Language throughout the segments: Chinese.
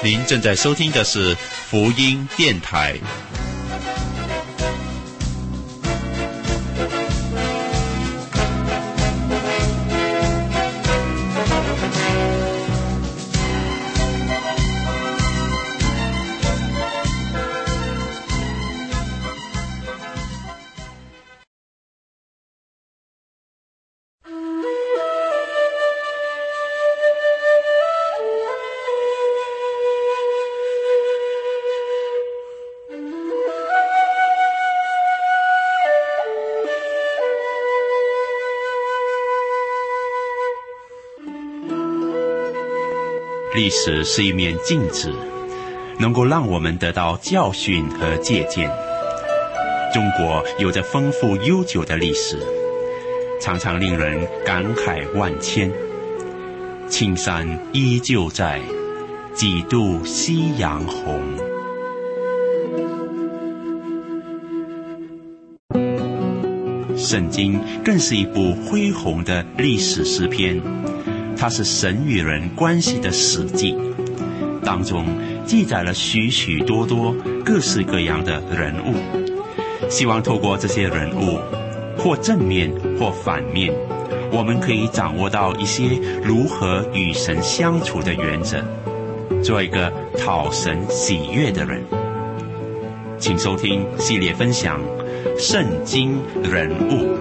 您正在收听的是福音电台。历史是一面镜子，能够让我们得到教训和借鉴。中国有着丰富悠久的历史，常常令人感慨万千。青山依旧在，几度夕阳红。圣经更是一部恢宏的历史诗篇，它是神与人关系的史记，当中记载了许许多多各式各样的人物。希望透过这些人物，或正面或反面，我们可以掌握到一些如何与神相处的原则，做一个讨神喜悦的人。请收听系列分享《圣经人物》。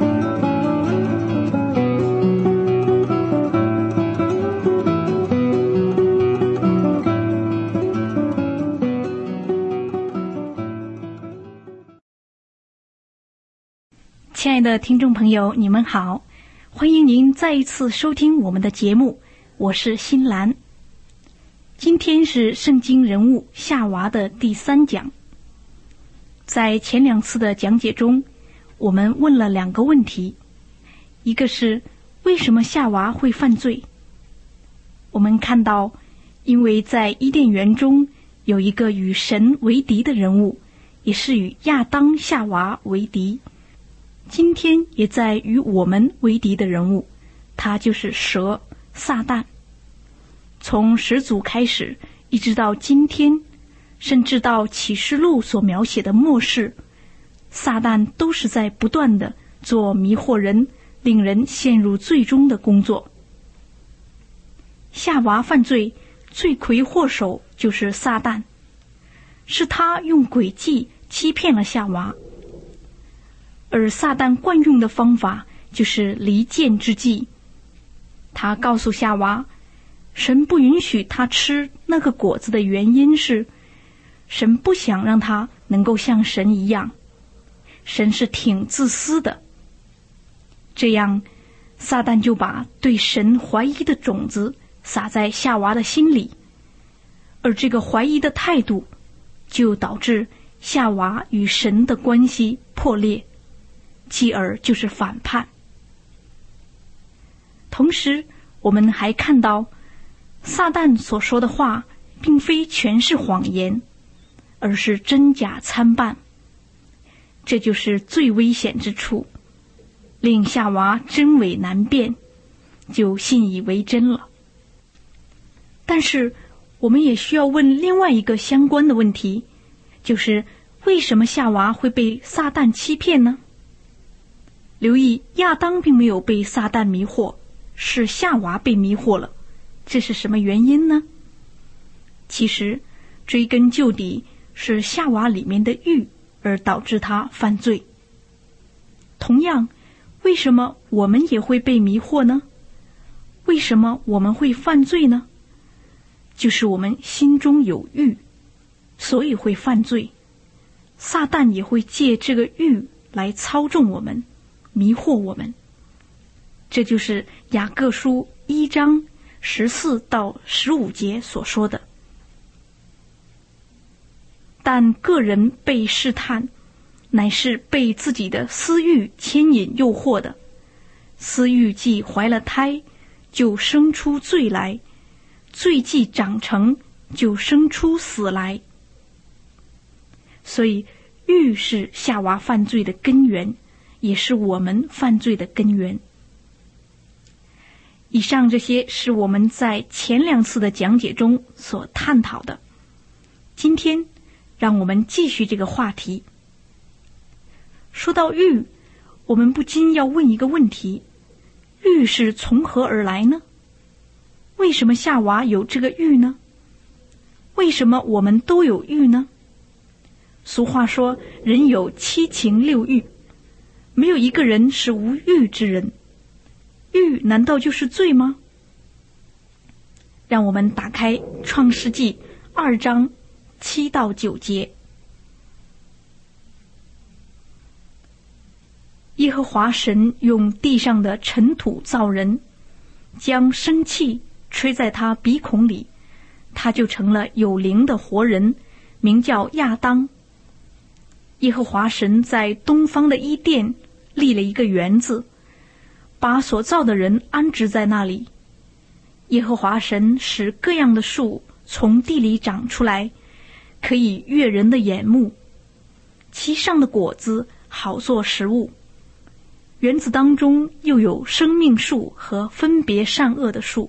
亲爱的听众朋友，你们好，欢迎您再一次收听我们的节目，我是新兰。今天是圣经人物夏娃的第3讲。在前2次的讲解中，我们问了2个问题，一个是为什么夏娃会犯罪。我们看到，因为在伊甸园中有一个与神为敌的人物，也是与亚当夏娃为敌，今天也在与我们为敌的人物，他就是蛇撒旦。从始祖开始一直到今天，甚至到启示录所描写的末世，撒旦都是在不断的做迷惑人，令人陷入最终的工作。夏娃犯罪罪魁祸首就是撒旦，是他用诡计欺骗了夏娃，而撒旦惯用的方法就是离间之计。他告诉夏娃，神不允许他吃那个果子的原因是，神不想让他能够像神一样，神是挺自私的。这样，撒旦就把对神怀疑的种子撒在夏娃的心里，而这个怀疑的态度就导致夏娃与神的关系破裂，继而就是反叛。同时，我们还看到撒旦所说的话并非全是谎言，而是真假参半。这就是最危险之处，令夏娃真伪难辨，就信以为真了。但是我们也需要问另外一个相关的问题，就是为什么夏娃会被撒旦欺骗呢？留意，亚当并没有被撒旦迷惑，是夏娃被迷惑了。这是什么原因呢？其实追根究底，是夏娃里面的欲而导致他犯罪。同样，为什么我们也会被迷惑呢？为什么我们会犯罪呢？就是我们心中有欲，所以会犯罪。撒旦也会借这个欲来操纵我们，迷惑我们。这就是雅各书1章14到15节所说的。但个人被试探，乃是被自己的私欲牵引诱惑的。私欲既怀了胎，就生出罪来；罪既长成，就生出死来。所以，欲是夏娃犯罪的根源，也是我们犯罪的根源。以上这些是我们在前2次的讲解中所探讨的。 今天让我们继续这个话题。说到欲，我们不禁要问一个问题：欲是从何而来呢？为什么夏娃有这个欲呢？为什么我们都有欲呢？俗话说，人有七情六欲，没有一个人是无欲之人。欲难道就是罪吗？让我们打开创世纪2章7到9节。耶和华神用地上的尘土造人，将生气吹在他鼻孔里，他就成了有灵的活人，名叫亚当。耶和华神在东方的伊甸立了一个园子，把所造的人安置在那里。耶和华神使各样的树从地里长出来，可以悦人的眼目，其上的果子好做食物。园子当中又有生命树和分别善恶的树。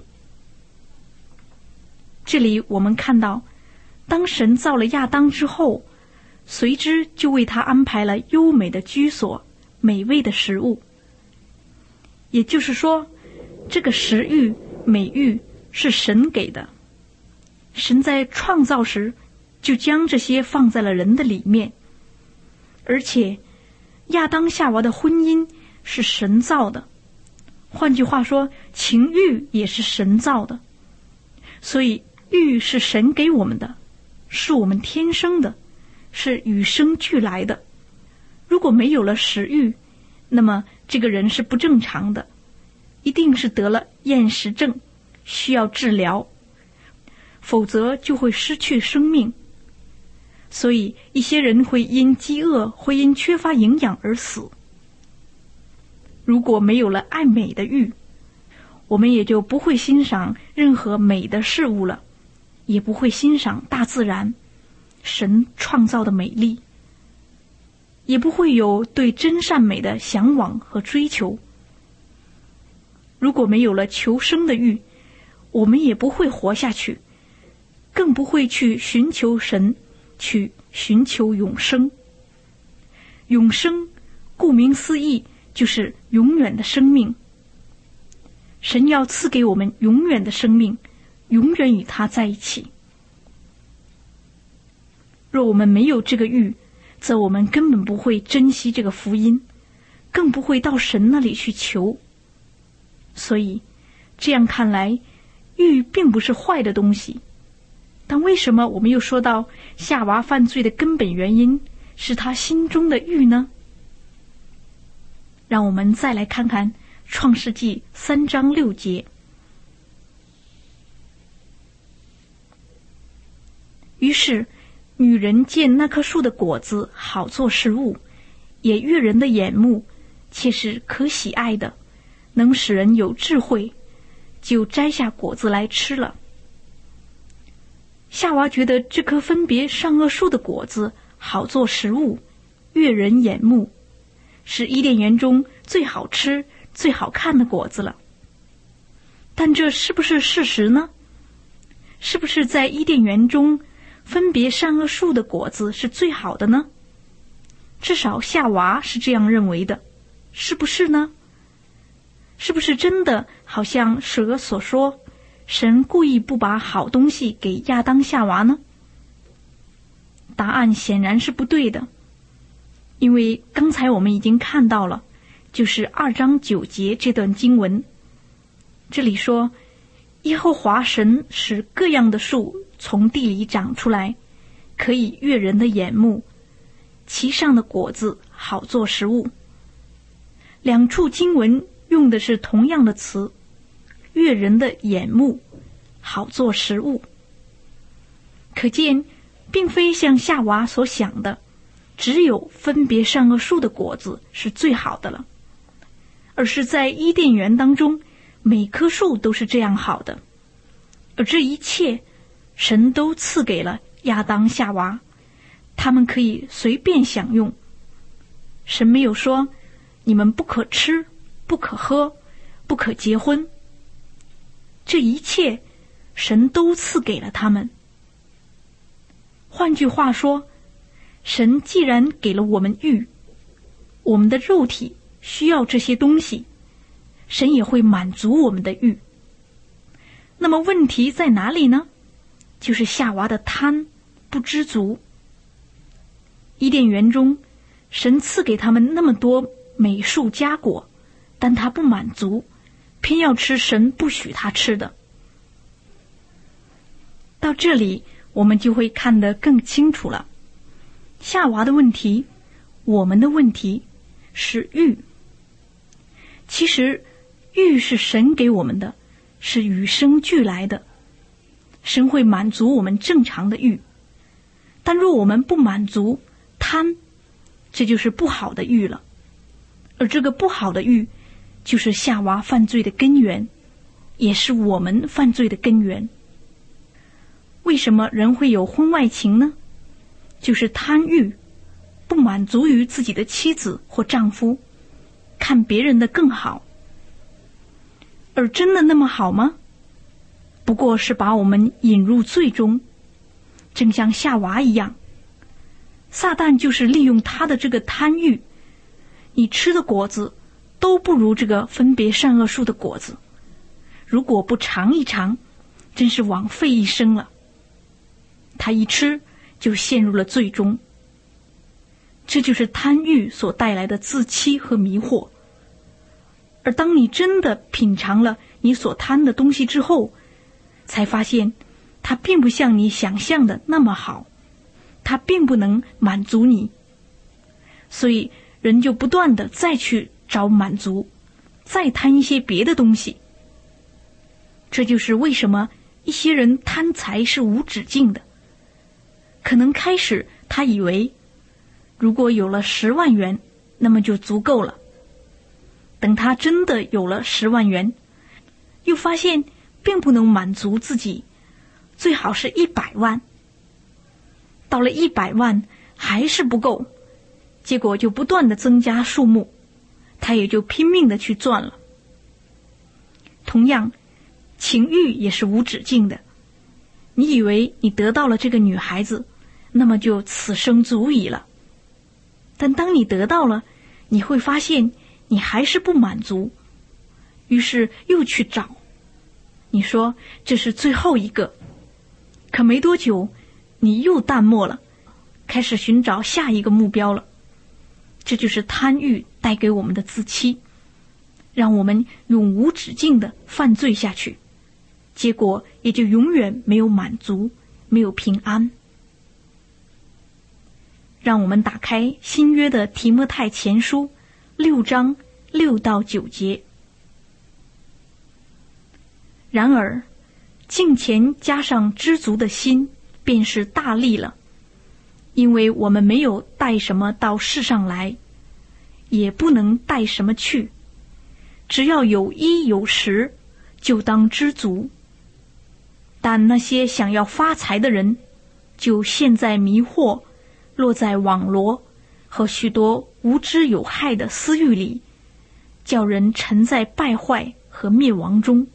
这里我们看到，当神造了亚当之后，随之就为他安排了优美的居所，美味的食物。也就是说，这个食欲、美欲是神给的。神在创造时就将这些放在了人的里面，而且亚当夏娃的婚姻是神造的，换句话说，情欲也是神造的。所以欲是神给我们的，是我们天生的，是与生俱来的。如果没有了食欲，那么这个人是不正常的，一定是得了厌食症，需要治疗，否则就会失去生命。所以一些人会因饥饿，会因缺乏营养而死。如果没有了爱美的欲，我们也就不会欣赏任何美的事物了，也不会欣赏大自然神创造的美丽，也不会有对真善美的向往和追求。如果没有了求生的欲，我们也不会活下去，更不会去寻求神，去寻求永生。永生顾名思义就是永远的生命。神要赐给我们永远的生命，永远与他在一起。若我们没有这个欲，则我们根本不会珍惜这个福音，更不会到神那里去求。所以这样看来，欲并不是坏的东西。但为什么我们又说到夏娃犯罪的根本原因是他心中的欲呢？让我们再来看看创世纪3章6节。于是女人见那棵树的果子好做食物，也悦人的眼目，且是可喜爱的，能使人有智慧，就摘下果子来吃了。夏娃觉得这棵分别善恶树的果子好做食物，悦人眼目，是伊甸园中最好吃、最好看的果子了。但这是不是事实呢？是不是在伊甸园中分别善恶树的果子是最好的呢？至少夏娃是这样认为的，是不是呢？是不是真的好像蛇所说，神故意不把好东西给亚当夏娃呢？答案显然是不对的，因为刚才我们已经看到了，就是2章9节这段经文，这里说耶和华神使各样的树从地里长出来，可以悦人的眼目，其上的果子好做食物。两处经文用的是同样的词，悦人的眼目，好做食物。可见并非像夏娃所想的，只有分别善恶树的果子是最好的了，而是在伊甸园当中，每棵树都是这样好的，而这一切神都赐给了亚当夏娃，他们可以随便享用。神没有说你们不可吃，不可喝，不可结婚，这一切神都赐给了他们。 换句话说，神既然给了我们欲，我们的肉体需要这些东西，神也会满足我们的欲。那么问题在哪里呢？就是夏娃的贪，不知足。伊甸园中，神赐给他们那么多美树佳果，但他不满足，偏要吃神不许他吃的。到这里，我们就会看得更清楚了。夏娃的问题，我们的问题是欲。其实欲是神给我们的，是与生俱来的。神会满足我们正常的欲，但若我们不满足贪，这就是不好的欲了。而这个不好的欲，就是夏娃犯罪的根源，也是我们犯罪的根源。为什么人会有婚外情呢？就是贪欲，不满足于自己的妻子或丈夫，看别人的更好。而真的那么好吗？不过是把我们引入罪中，正像夏娃一样。撒旦就是利用他的这个贪欲，你吃的果子都不如这个分别善恶树的果子，如果不尝一尝，真是枉费一生了。他一吃就陷入了罪中。这就是贪欲所带来的自欺和迷惑。而当你真的品尝了你所贪的东西之后，才发现它并不像你想象的那么好，它并不能满足你，所以人就不断的再去找满足，再贪一些别的东西。这就是为什么一些人贪财是无止境的。可能开始他以为如果有了10万元，那么就足够了。等他真的有了10万元，又发现并不能满足自己，最好是100万。到了100万还是不够，结果就不断的增加数目，他也就拼命的去赚了。同样，情欲也是无止境的。你以为你得到了这个女孩子，那么就此生足矣了。但当你得到了，你会发现你还是不满足，于是又去找。你说这是最后一个，可没多久你又淡漠了，开始寻找下一个目标了。这就是贪欲带给我们的自欺，让我们永无止境的犯罪下去，结果也就永远没有满足，没有平安。让我们打开新约的提摩太前书6章6到9节。然而敬虔加上知足的心，便是大利了，因为我们没有带什么到世上来，也不能带什么去，只要有衣有食，就当知足。但那些想要发财的人，就陷在迷惑，落在网罗和许多无知有害的私欲里，叫人沉在败坏和灭亡中。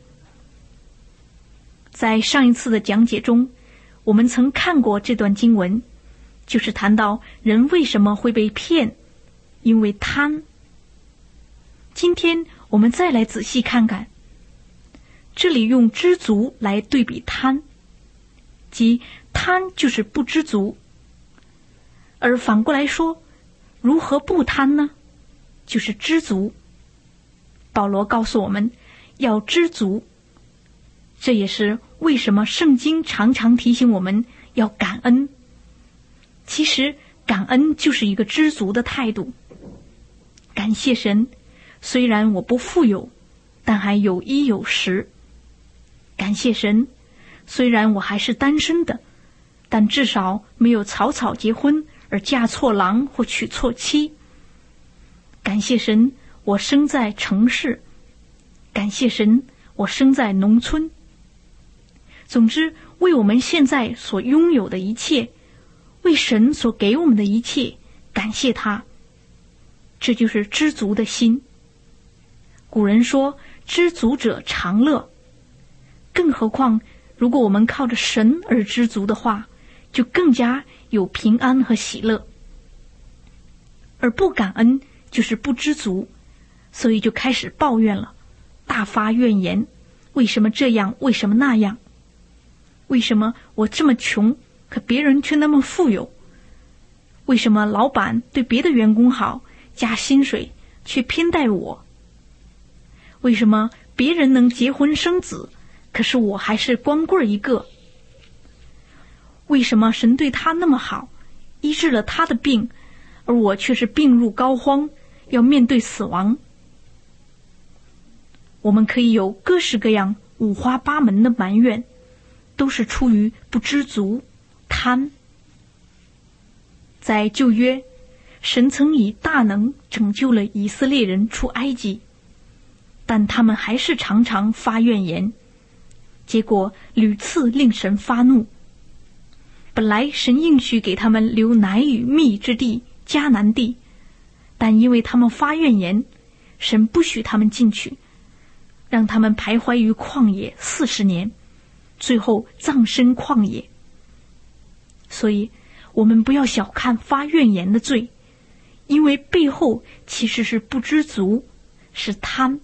在上一次的讲解中，我们曾看过这段经文，就是谈到人为什么会被骗，因为贪。今天我们再来仔细看看，这里用知足来对比贪，即贪就是不知足。而反过来说，如何不贪呢？就是知足。保罗告诉我们要知足，这也是为什么圣经常常提醒我们要感恩。其实感恩就是一个知足的态度。感谢神，虽然我不富有，但还有衣有食。感谢神，虽然我还是单身的，但至少没有草草结婚而嫁错郎或娶错妻。感谢神，我生在城市。感谢神，我生在农村。总之，为我们现在所拥有的一切，为神所给我们的一切，感谢他。这就是知足的心。古人说，知足者常乐。更何况，如果我们靠着神而知足的话， 就更加有平安和喜乐。而不感恩就是不知足，所以就开始抱怨了，大发怨言，为什么这样，为什么那样，为什么我这么穷，可别人却那么富有，为什么老板对别的员工好，加薪水，却偏待我，为什么别人能结婚生子，可是我还是光棍一个，为什么神对他那么好，医治了他的病，而我却是病入膏肓，要面对死亡。我们可以有各式各样五花八门的埋怨，都是出于不知足、贪。在旧约，神曾以大能拯救了以色列人出埃及，但他们还是常常发怨言，结果屡次令神发怒。本来神应许给他们留奶与蜜之地迦南地，但因为他们发怨言，神不许他们进去，让他们徘徊于旷野40年，最后葬身旷野。所以我们不要小看发怨言的罪，因为背后其实是不知足，是贪。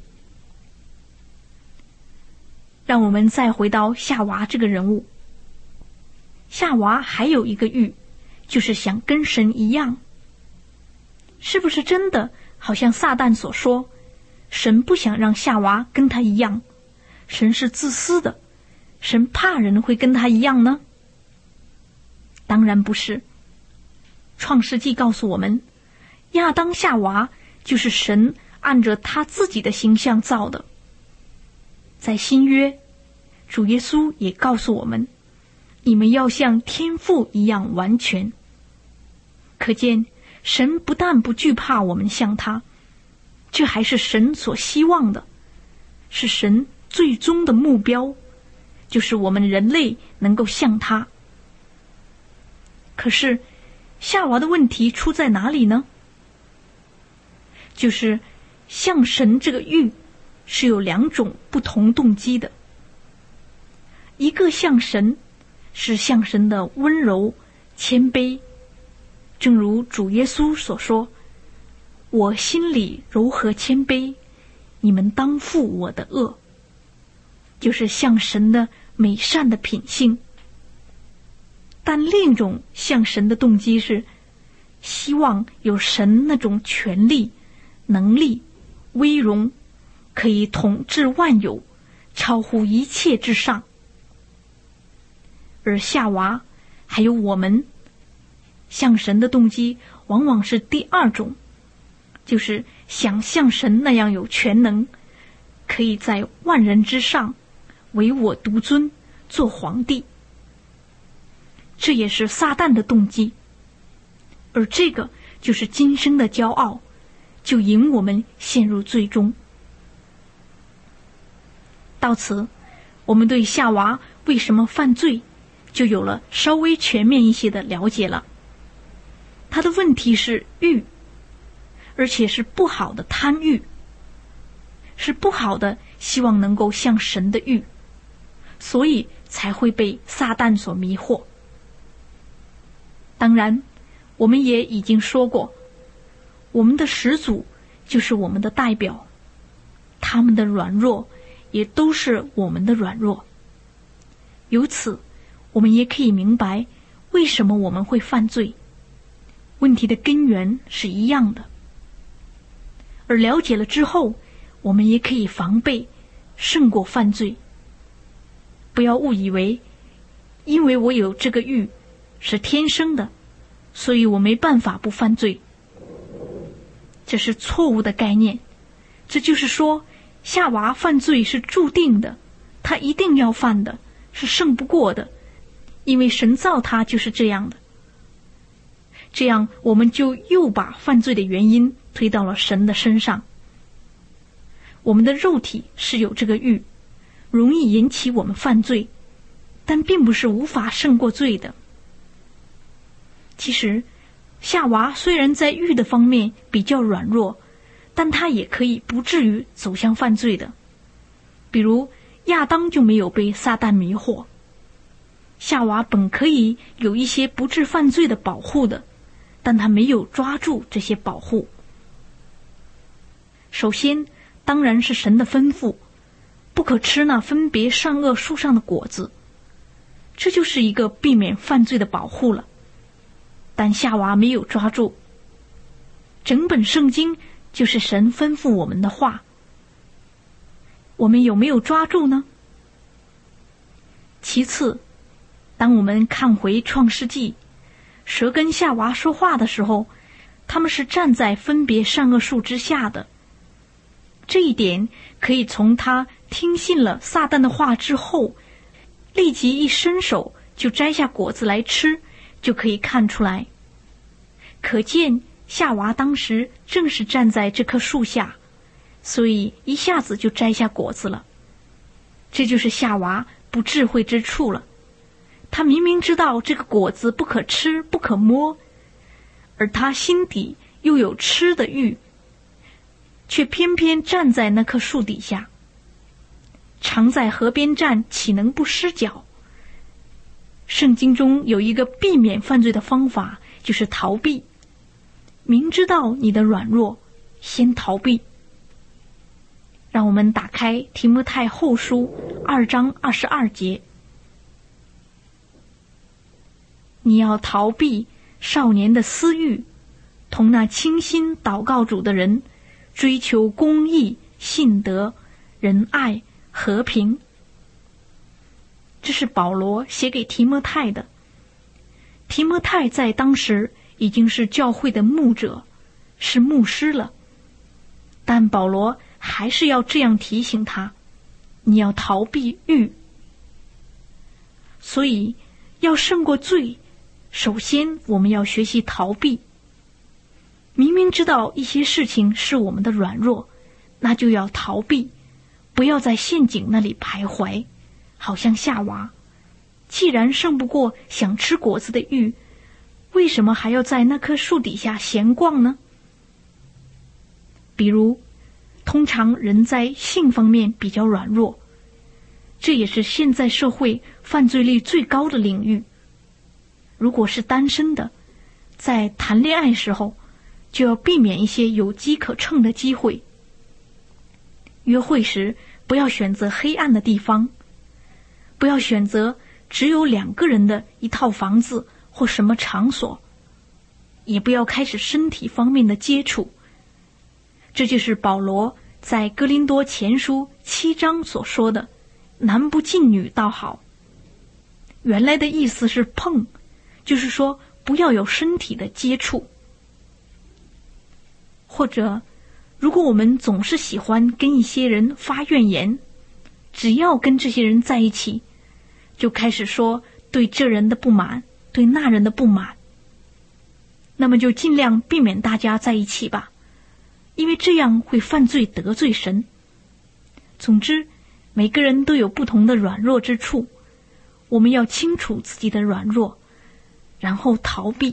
让我们再回到夏娃这个人物。夏娃还有一个欲，就是想跟神一样。是不是真的好像撒旦所说，神不想让夏娃跟他一样，神是自私的，神怕人会跟他一样呢？当然不是。创世纪告诉我们，亚当夏娃就是神按着他自己的形象造的。在新约，主耶稣也告诉我们，你们要像天父一样完全。可见神不但不惧怕我们像他，这还是神所希望的，是神最终的目标，就是我们人类能够像他。可是夏娃的问题出在哪里呢？就是像神这个欲是有2种不同动机的。一个像神，是像神的温柔谦卑，正如主耶稣所说，我心里柔和谦卑，你们当负我的恶，就是像神的美善的品性。但另一种像神的动机是希望有神那种权力、能力、威荣，可以统治万有，超乎一切之上。而夏娃还有我们，像神的动机往往是第2种，就是想像神那样有全能，可以在万人之上唯我独尊，做皇帝。这也是撒旦的动机，而这个就是今生的骄傲，就引我们陷入罪中。到此，我们对夏娃为什么犯罪就有了稍微全面一些的了解了。他的问题是欲，而且是不好的贪欲，是不好的希望能够像神的欲，所以才会被撒旦所迷惑。当然，我们也已经说过，我们的始祖就是我们的代表，他们的软弱也都是我们的软弱。由此，我们也可以明白为什么我们会犯罪，问题的根源是一样的。而了解了之后，我们也可以防备，胜过犯罪。不要误以为，因为我有这个欲，是天生的，所以我没办法不犯罪。这是错误的概念。这就是说，夏娃犯罪是注定的，他一定要犯的，是胜不过的，因为神造他就是这样的。这样我们就又把犯罪的原因推到了神的身上。我们的肉体是有这个欲，容易引起我们犯罪，但并不是无法胜过罪的。其实夏娃虽然在欲的方面比较软弱，但她也可以不至于走向犯罪的。比如亚当就没有被撒旦迷惑， 夏娃本可以有一些不致犯罪的保护的，但他没有抓住这些保护。首先，当然是神的吩咐，不可吃那分别善恶树上的果子，这就是一个避免犯罪的保护了。但夏娃没有抓住。整本圣经就是神吩咐我们的话，我们有没有抓住呢？其次，当我们看回创世纪，蛇跟夏娃说话的时候，他们是站在分别善恶树之下的。这一点可以从他听信了撒旦的话之后，立即一伸手就摘下果子来吃，就可以看出来。可见夏娃当时正是站在这棵树下，所以一下子就摘下果子了。这就是夏娃不智慧之处了。他明明知道这个果子不可吃不可摸，而他心底又有吃的欲，却偏偏站在那棵树底下。常在河边站，岂能不湿脚？圣经中有一个避免犯罪的方法，就是逃避。明知道你的软弱，先逃避。让我们打开提摩太后书2章22节。你要逃避少年的私欲，同那倾心祷告主的人，追求公义、信德、仁爱、和平。这是保罗写给提摩太的。提摩太在当时已经是教会的牧者，是牧师了，但保罗还是要这样提醒他，你要逃避欲。所以要胜过罪，首先我们要学习逃避。明明知道一些事情是我们的软弱，那就要逃避，不要在陷阱那里徘徊，好像夏娃，既然胜不过想吃果子的欲，为什么还要在那棵树底下闲逛呢？比如，通常人在性方面比较软弱，这也是现在社会犯罪率最高的领域。如果是单身的，在谈恋爱时候，就要避免一些有机可乘的机会。约会时，不要选择黑暗的地方，不要选择只有2个人的一套房子或什么场所，也不要开始身体方面的接触。这就是保罗在哥林多前书7章所说的，男不近女倒好。原来的意思是碰，就是说不要有身体的接触。或者，如果我们总是喜欢跟一些人发怨言，只要跟这些人在一起，就开始说对这人的不满，对那人的不满，那么就尽量避免大家在一起吧，因为这样会犯罪得罪神。总之，每个人都有不同的软弱之处，我们要清楚自己的软弱，然后逃避。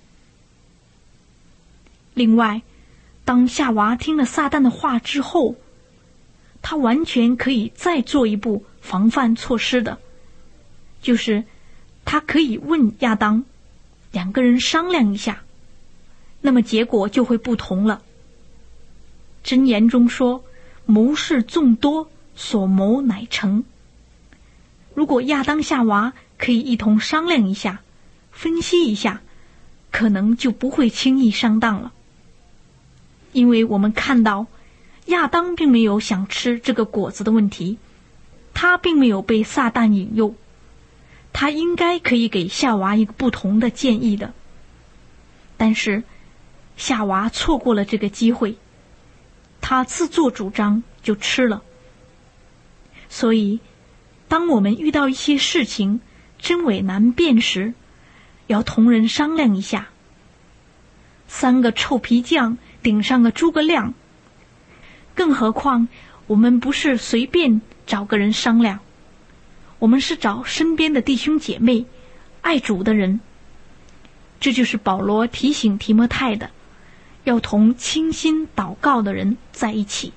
另外，当夏娃听了撒旦的话之后，他完全可以再做一步防范措施的，就是他可以问亚当，2个人商量一下，那么结果就会不同了。箴言中说，谋事众多，所谋乃成。如果亚当夏娃可以一同商量一下，分析一下，可能就不会轻易上当了。因为我们看到亚当并没有想吃这个果子的问题，他并没有被撒旦引诱，他应该可以给夏娃一个不同的建议的。但是夏娃错过了这个机会，他自作主张就吃了。所以当我们遇到一些事情真伪难辨时，要同人商量一下。3个臭皮匠顶上个诸葛亮，更何况我们不是随便找个人商量，我们是找身边的弟兄姐妹，爱主的人。这就是保罗提醒提摩太的，要同倾心祷告的人在一起。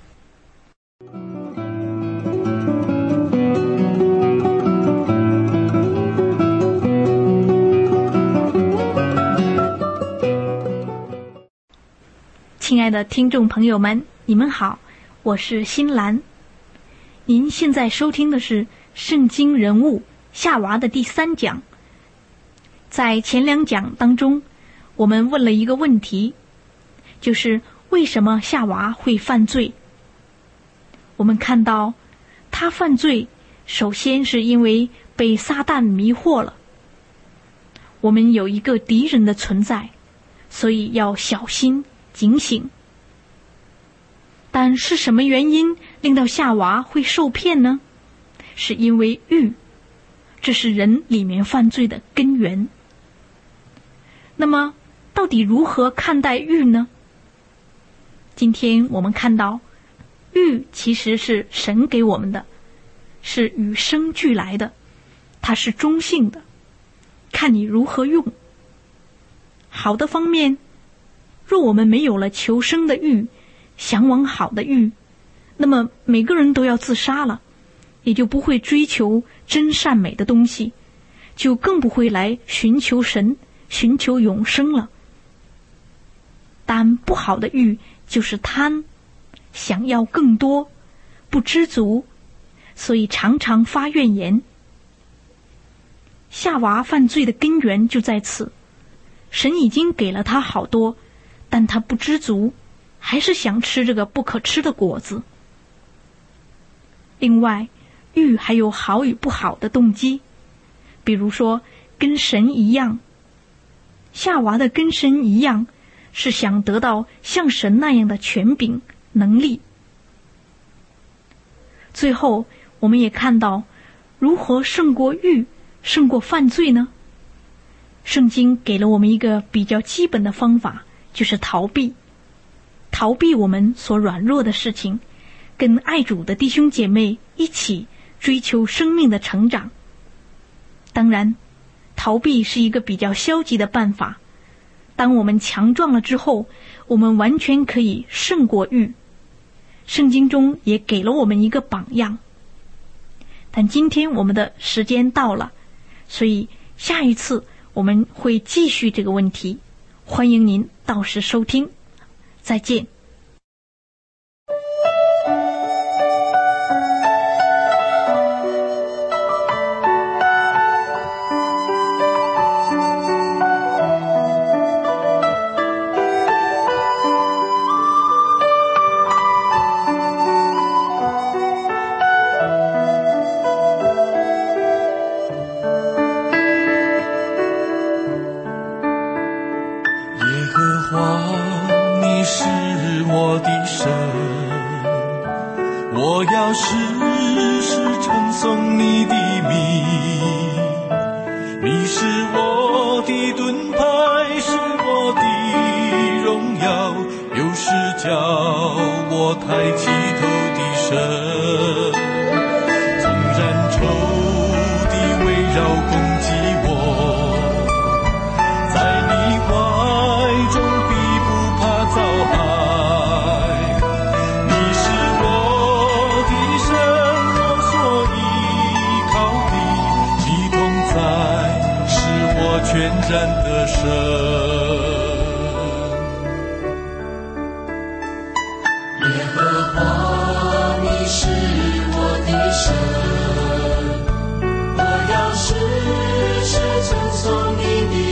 爱的听众朋友们，你们好，我是新兰。您现在收听的是《圣经人物夏娃》的第3讲。在前2讲当中，我们问了一个问题，就是为什么夏娃会犯罪？我们看到她犯罪，首先是因为被撒旦迷惑了。我们有一个敌人的存在，所以要小心警醒。但是什么原因令到夏娃会受骗呢？是因为欲，这是人里面犯罪的根源。那么到底如何看待欲呢？今天我们看到欲其实是神给我们的，是与生俱来的，它是中性的，看你如何用。好的方面，若我们没有了求生的欲，向往好的欲，那么每个人都要自杀了，也就不会追求真善美的东西，就更不会来寻求神，寻求永生了。但不好的欲就是贪，想要更多，不知足，所以常常发怨言。夏娃犯罪的根源就在此，神已经给了他好多，但他不知足，还是想吃这个不可吃的果子。另外，欲还有好与不好的动机，比如说跟神一样，夏娃的跟神一样，是想得到像神那样的权柄能力。最后我们也看到如何胜过欲，胜过犯罪呢？圣经给了我们一个比较基本的方法，就是逃避我们所软弱的事情，跟爱主的弟兄姐妹一起追求生命的成长。当然，逃避是一个比较消极的办法。当我们强壮了之后，我们完全可以胜过欲。圣经中也给了我们一个榜样。但今天我们的时间到了，所以下一次我们会继续这个问题，欢迎您到时收听。再见。 我要时时称颂你的名，你是我的盾牌，是我的荣耀，又是叫我抬起头的神。纵然仇敌围绕攻击我，在你怀中必不怕遭害。全然的神， 耶和华，你是我的神，我要时时称颂你的